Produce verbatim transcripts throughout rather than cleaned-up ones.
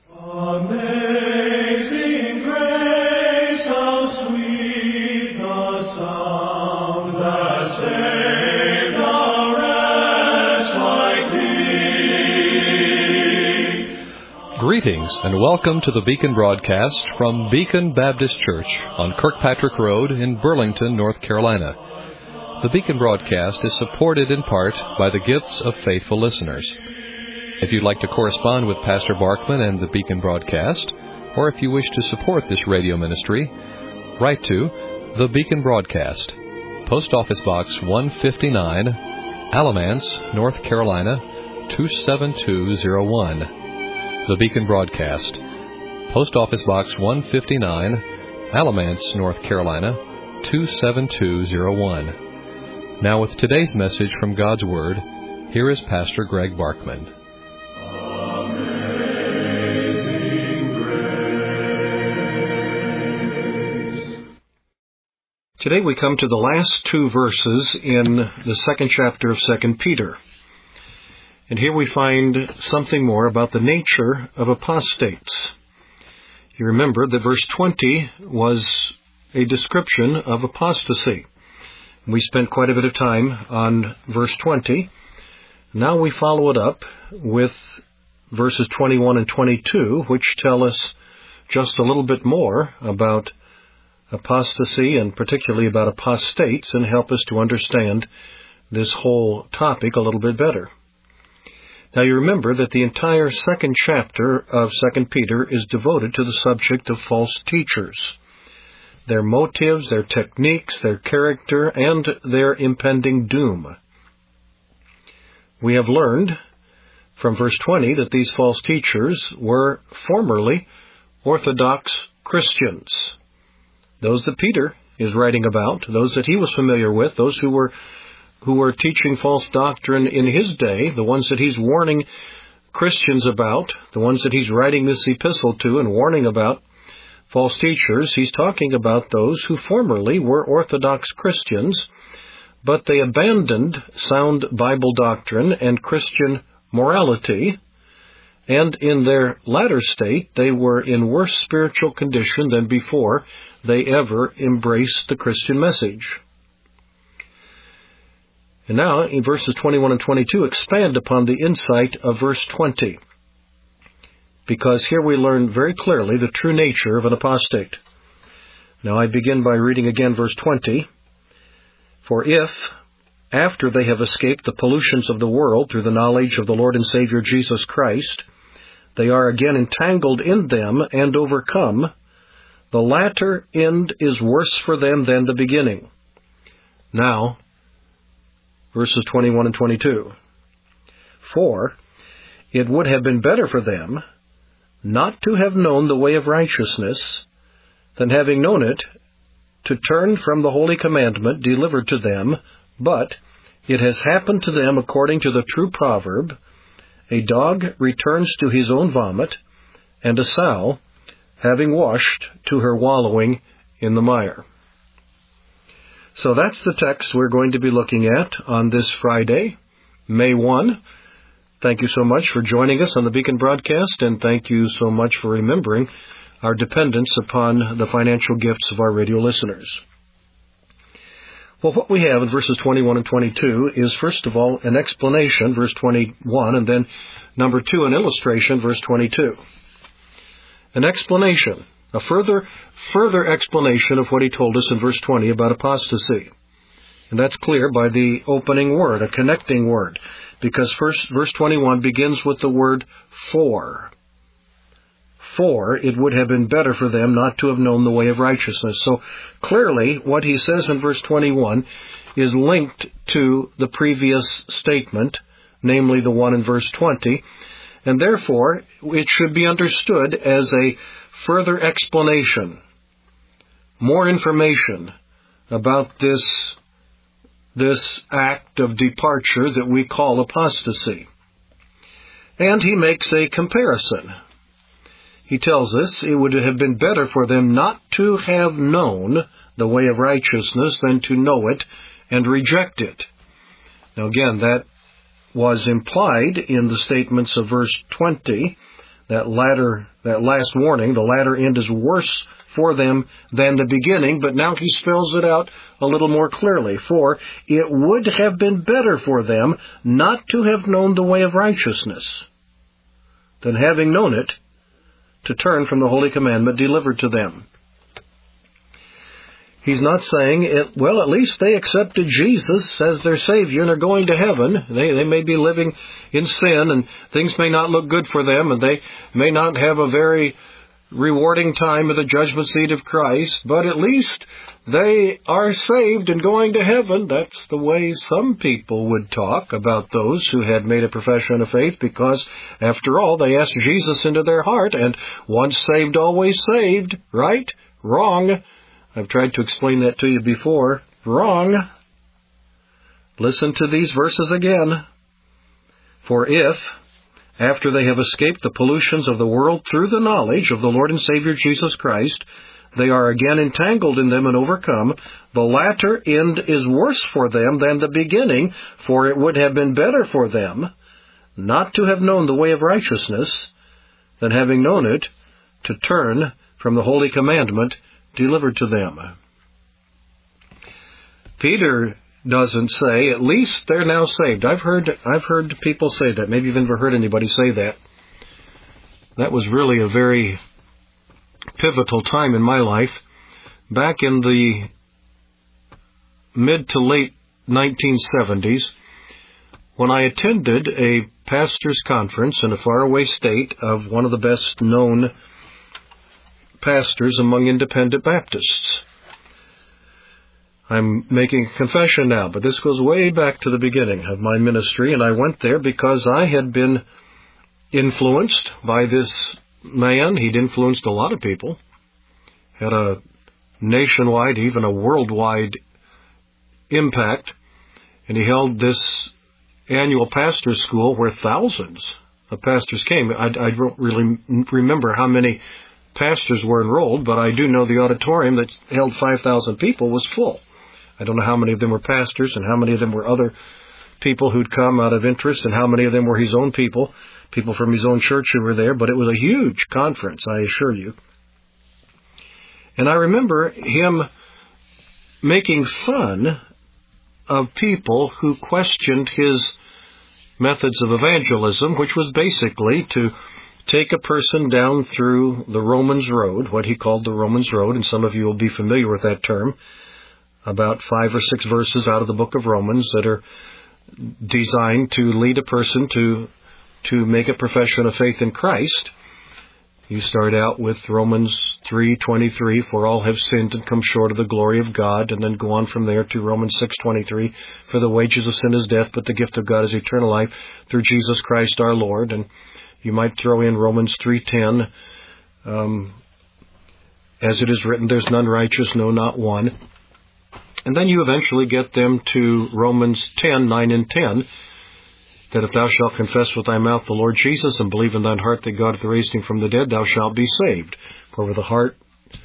Amazing grace, how sweet the sound that saved a wretch like me. Greetings and welcome to the Beacon broadcast from Beacon Baptist Church on Kirkpatrick Road in Burlington, North Carolina. The Beacon broadcast is supported in part by the gifts of faithful listeners. If you'd like to correspond with Pastor Barkman and the Beacon broadcast, or if you wish to support this radio ministry, write to The Beacon Broadcast, Post Office Box one fifty-nine, Alamance, North Carolina, two seven two zero one. The Beacon Broadcast, Post Office Box one fifty-nine, Alamance, North Carolina, two seven two zero one. Now with today's message from God's Word, here is Pastor Greg Barkman. Today we come to the last two verses in the second chapter of Second Peter. And here we find something more about the nature of apostates. You remember that verse twenty was a description of apostasy. We spent quite a bit of time on verse twenty. Now we follow it up with verses twenty-one and twenty-two, which tell us just a little bit more about apostasy and particularly about apostates and help us to understand this whole topic a little bit better. Now you remember that the entire second chapter of Second Peter is devoted to the subject of false teachers, their motives, their techniques, their character, and their impending doom. We have learned from verse twenty that these false teachers were formerly Orthodox Christians. Those that Peter is writing about, those that he was familiar with, those who were who were teaching false doctrine in his day, the ones that he's warning Christians about, the ones that he's writing this epistle to and warning about false teachers, he's talking about those who formerly were Orthodox Christians, but they abandoned sound Bible doctrine and Christian morality, and in their latter state, they were in worse spiritual condition than before they ever embraced the Christian message. And now, in verses twenty-one and twenty-two, expand upon the insight of verse twenty, because here we learn very clearly the true nature of an apostate. Now I begin by reading again verse twenty. For if, after they have escaped the pollutions of the world through the knowledge of the Lord and Savior Jesus Christ, they are again entangled in them and overcome, the latter end is worse for them than the beginning. Now, verses twenty-one and twenty-two. For it would have been better for them not to have known the way of righteousness, than having known it, to turn from the holy commandment delivered to them, but it has happened to them according to the true proverb, a dog returns to his own vomit, and a sow, having washed, to her wallowing in the mire. So that's the text we're going to be looking at on this Friday, May first. Thank you so much for joining us on the Beacon broadcast, and thank you so much for remembering our dependence upon the financial gifts of our radio listeners. Well, what we have in verses twenty-one and twenty-two is, first of all, an explanation, verse twenty-one, and then, number two, an illustration, verse twenty-two. An explanation, a further, further explanation of what he told us in verse twenty about apostasy. And that's clear by the opening word, a connecting word, because first, verse twenty-one begins with the word for. For it would have been better for them not to have known the way of righteousness. So clearly what he says in verse twenty-one is linked to the previous statement, namely the one in verse twenty, and therefore it should be understood as a further explanation, more information about this, this act of departure that we call apostasy. And he makes a comparison. He tells us it would have been better for them not to have known the way of righteousness than to know it and reject it. Now again, that was implied in the statements of verse twenty, that latter, that last warning, the latter end is worse for them than the beginning, but now he spells it out a little more clearly. For it would have been better for them not to have known the way of righteousness, than having known it, to turn from the holy commandment delivered to them. He's not saying, it, well, at least they accepted Jesus as their Savior and are going to heaven. They, they may be living in sin, and things may not look good for them, and they may not have a very rewarding time at the judgment seat of Christ, but at least they are saved and going to heaven. That's the way some people would talk about those who had made a profession of faith, because, after all, they asked Jesus into their heart, and once saved, always saved, right? Wrong. I've tried to explain that to you before. Wrong. Listen to these verses again. For if, after they have escaped the pollutions of the world through the knowledge of the Lord and Savior Jesus Christ, they are again entangled in them and overcome, the latter end is worse for them than the beginning, for it would have been better for them not to have known the way of righteousness, than having known it, to turn from the holy commandment delivered to them. Peter doesn't say, at least they're now saved. I've heard I've heard people say that. Maybe you've never heard anybody say that. That was really a very pivotal time in my life. Back in the mid to late nineteen seventies, when I attended a pastor's conference in a faraway state of one of the best known pastors among independent Baptists. I'm making a confession now, but this goes way back to the beginning of my ministry, and I went there because I had been influenced by this man. He'd influenced a lot of people, had a nationwide, even a worldwide impact, and he held this annual pastor's school where thousands of pastors came. I, I don't really remember how many pastors were enrolled, but I do know the auditorium that held five thousand people was full. I don't know how many of them were pastors and how many of them were other people who'd come out of interest and how many of them were his own people, people from his own church who were there, but it was a huge conference, I assure you. And I remember him making fun of people who questioned his methods of evangelism, which was basically to take a person down through the Romans Road, what he called the Romans Road, and some of you will be familiar with that term, about five or six verses out of the book of Romans that are designed to lead a person to to make a profession of faith in Christ. You start out with Romans three twenty-three, for all have sinned and come short of the glory of God, and then go on from there to Romans six twenty-three, for the wages of sin is death, but the gift of God is eternal life through Jesus Christ our Lord. And you might throw in Romans three ten, um, as it is written, there's none righteous, no, not one. And then you eventually get them to Romans ten, nine and ten, that if thou shalt confess with thy mouth the Lord Jesus and believe in thine heart that God hath raised him from the dead, thou shalt be saved. For with the heart,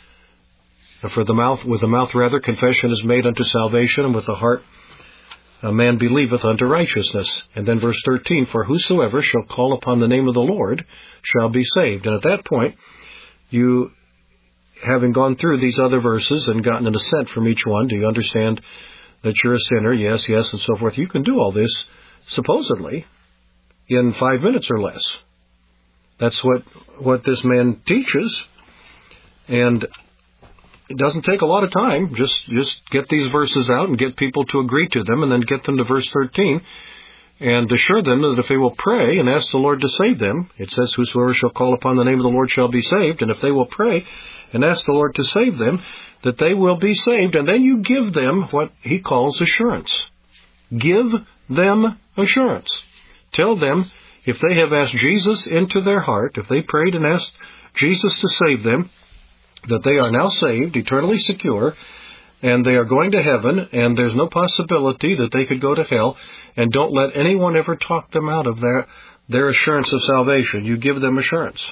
for the mouth, with the mouth rather, confession is made unto salvation, and with the heart a man believeth unto righteousness. And then verse thirteen, for whosoever shall call upon the name of the Lord shall be saved. And at that point, you, having gone through these other verses and gotten an assent from each one, do you understand that you're a sinner? Yes, yes, and so forth. You can do all this, supposedly, in five minutes or less. That's what, what this man teaches. And it doesn't take a lot of time. Just, just get these verses out and get people to agree to them, and then get them to verse thirteen and assure them that if they will pray and ask the Lord to save them, it says, whosoever shall call upon the name of the Lord shall be saved. And if they will pray and ask the Lord to save them, that they will be saved. And then you give them what he calls assurance. Give them assurance. Tell them, if they have asked Jesus into their heart, if they prayed and asked Jesus to save them, that they are now saved, eternally secure, and they are going to heaven, and there's no possibility that they could go to hell, and don't let anyone ever talk them out of their, their assurance of salvation. You give them assurance.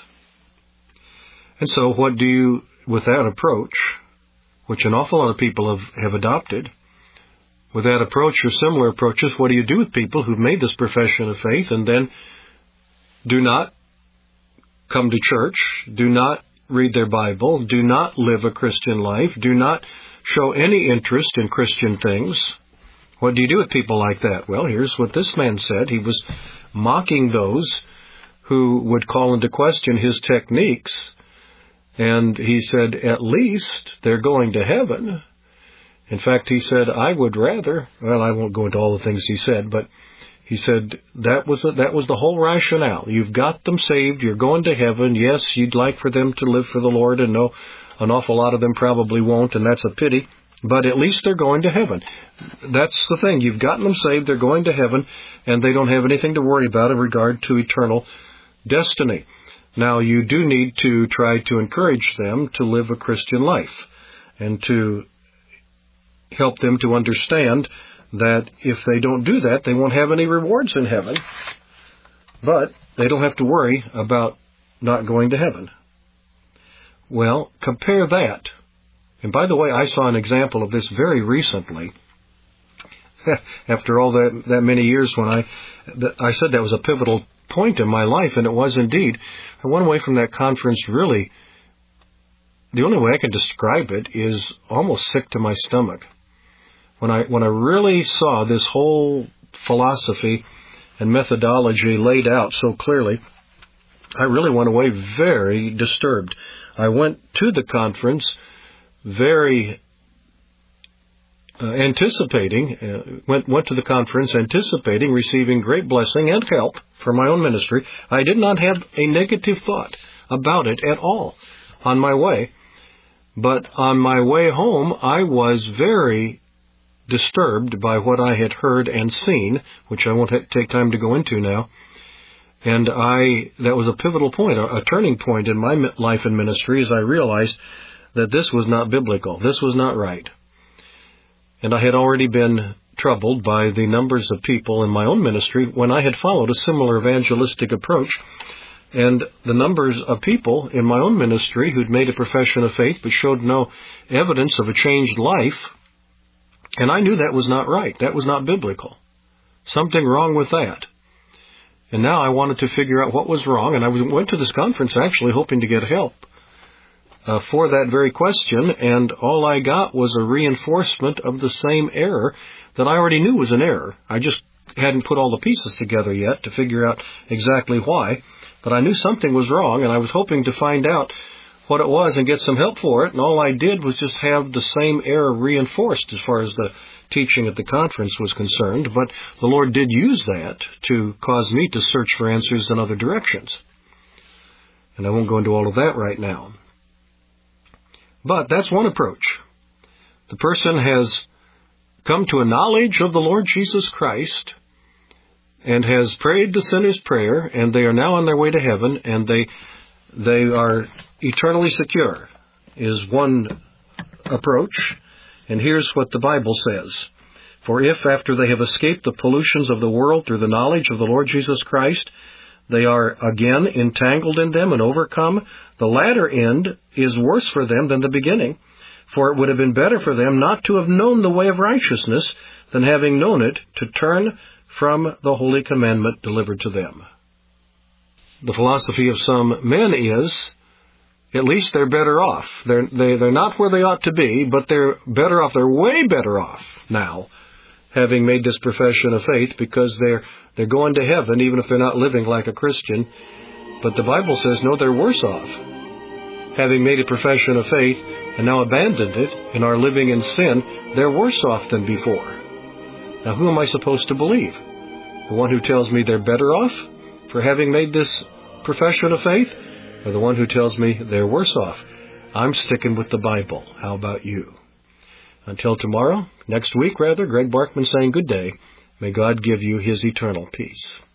And so what do you, with that approach, which an awful lot of people have, have adopted, with that approach or similar approaches, what do you do with people who've made this profession of faith and then do not come to church, do not read their Bible, do not live a Christian life, do not show any interest in Christian things. What do you do with people like that? Well, here's what this man said. He was mocking those who would call into question his techniques. And he said, at least they're going to heaven. In fact, he said, I would rather, well, I won't go into all the things he said, but he said that was, a, that was the whole rationale. You've got them saved, you're going to heaven. Yes, you'd like for them to live for the Lord, and no, an awful lot of them probably won't, and that's a pity. But at least they're going to heaven. That's the thing. You've gotten them saved, they're going to heaven, and they don't have anything to worry about in regard to eternal destiny. Now, you do need to try to encourage them to live a Christian life and to help them to understand that if they don't do that, they won't have any rewards in heaven. But they don't have to worry about not going to heaven. Well, compare that. And by the way, I saw an example of this very recently. After all that, that many years when I, I said that was a pivotal point in my life, and it was indeed. I went away from that conference really, the only way I can describe it is almost sick to my stomach. When I when I really saw this whole philosophy and methodology laid out so clearly, I really went away very disturbed. I went to the conference very uh, anticipating, uh, went went to the conference anticipating receiving great blessing and help for my own ministry. I did not have a negative thought about it at all on my way. But on my way home, I was very disturbed by what I had heard and seen, which I won't take time to go into now. And I, that was a pivotal point, a, a turning point in my life and ministry, as I realized that this was not biblical. This was not right. And I had already been troubled by the numbers of people in my own ministry when I had followed a similar evangelistic approach. And the numbers of people in my own ministry who'd made a profession of faith but showed no evidence of a changed life. And I knew that was not right. That was not biblical. Something wrong with that. And now I wanted to figure out what was wrong, and I went to this conference actually hoping to get help uh, for that very question, and all I got was a reinforcement of the same error that I already knew was an error. I just hadn't put all the pieces together yet to figure out exactly why, but I knew something was wrong, and I was hoping to find out what it was and get some help for it, and all I did was just have the same error reinforced as far as the teaching at the conference was concerned, but the Lord did use that to cause me to search for answers in other directions. And I won't go into all of that right now. But that's one approach. The person has come to a knowledge of the Lord Jesus Christ and has prayed the sinner's prayer, and they are now on their way to heaven, and they they are eternally secure, is one approach. And here's what the Bible says. For if, after they have escaped the pollutions of the world through the knowledge of the Lord Jesus Christ, they are again entangled in them and overcome, the latter end is worse for them than the beginning. For it would have been better for them not to have known the way of righteousness than having known it, to turn from the holy commandment delivered to them. The philosophy of some men is, at least they're better off. They're, they, they're not where they ought to be, but they're better off. They're way better off now, having made this profession of faith, because they're they're going to heaven, even if they're not living like a Christian. But the Bible says, no, they're worse off, having made a profession of faith and now abandoned it and are living in sin. They're worse off than before. Now, who am I supposed to believe? The one who tells me they're better off for having made this profession of faith, or the one who tells me they're worse off? I'm sticking with the Bible. How about you? Until tomorrow, next week rather, Greg Barkman saying good day. May God give you His eternal peace.